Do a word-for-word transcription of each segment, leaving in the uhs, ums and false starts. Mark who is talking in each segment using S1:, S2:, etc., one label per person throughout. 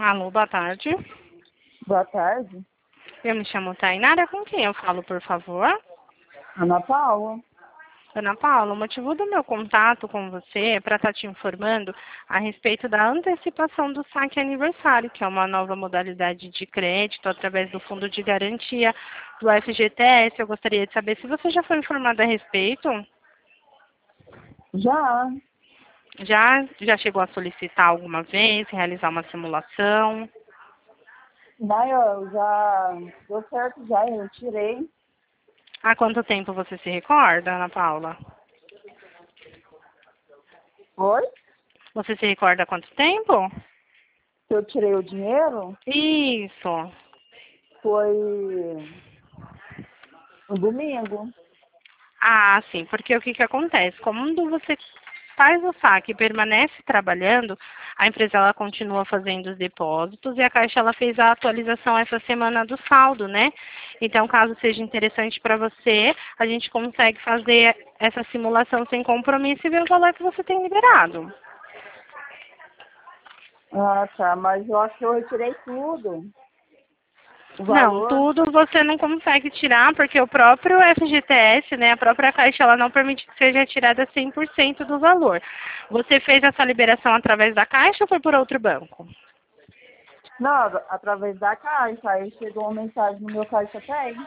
S1: Alô, boa tarde.
S2: Boa tarde.
S1: Eu me chamo Tainara, com quem eu falo, por favor?
S2: Ana Paula.
S1: Ana Paula, o motivo do meu contato com você é para estar te informando a respeito da antecipação do saque aniversário, que é uma nova modalidade de crédito através do Fundo de Garantia do F G T S. Eu gostaria de saber se você já foi informada a respeito.
S2: Já.
S1: Já, já chegou a solicitar alguma vez, realizar uma simulação?
S2: Daí eu já deu certo já, eu tirei.
S1: Há quanto tempo você se recorda, Ana Paula?
S2: Foi?
S1: Você se recorda há quanto tempo?
S2: Que eu tirei o dinheiro,
S1: Isso.
S2: foi no domingo.
S1: Ah, sim, porque o que que acontece? Quando você faz o saque e permanece trabalhando, a empresa ela continua fazendo os depósitos e a Caixa ela fez a atualização essa semana do saldo, né? Então, caso seja interessante para você, a gente consegue fazer essa simulação sem compromisso e ver o valor que você tem liberado.
S2: Ah, tá, mas eu acho que eu retirei tudo. O
S1: Não,
S2: valor.
S1: tudo você não consegue tirar, porque o próprio F G T S, né, a própria Caixa, ela não permite que seja tirada cem por cento do valor. Você fez essa liberação através da Caixa ou foi por outro banco?
S2: Não, através da Caixa. Aí chegou uma mensagem no meu Caixa Pay.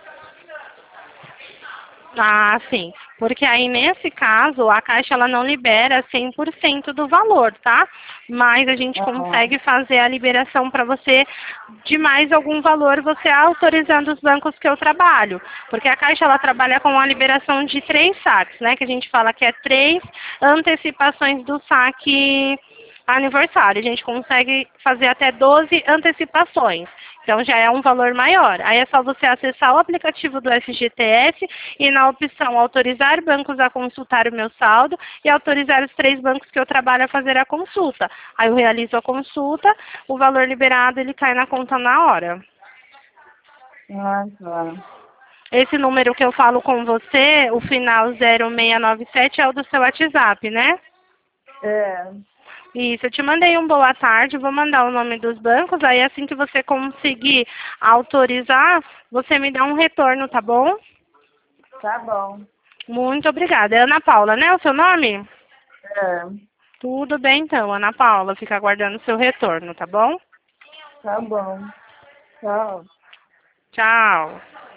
S1: Ah, sim. Porque aí, nesse caso, a Caixa ela não libera cem por cento do valor, tá? Mas a gente
S2: Aham.
S1: consegue fazer a liberação para você de mais algum valor, você autorizando os bancos que eu trabalho. Porque a Caixa ela trabalha com a liberação de três saques, né? Que a gente fala que é três antecipações do saque aniversário. A gente consegue fazer até doze antecipações. Então já é um valor maior. Aí é só você acessar o aplicativo do F G T S e na opção autorizar bancos a consultar o meu saldo e autorizar os três bancos que eu trabalho a fazer a consulta. Aí eu realizo a consulta, o valor liberado ele cai na conta na hora.
S2: Ah, tá.
S1: Esse número que eu falo com você, o final zero seis nove sete é o do seu WhatsApp, né?
S2: É,
S1: Isso, eu te mandei um boa tarde, vou mandar o nome dos bancos, aí assim que você conseguir autorizar, você me dá um retorno, tá bom?
S2: tá bom.
S1: Muito obrigada. É Ana Paula, né, o seu nome?
S2: É,
S1: Tudo bem então, Ana Paula, fica aguardando o seu retorno, tá bom?
S2: tá bom. Tchau.
S1: Tchau.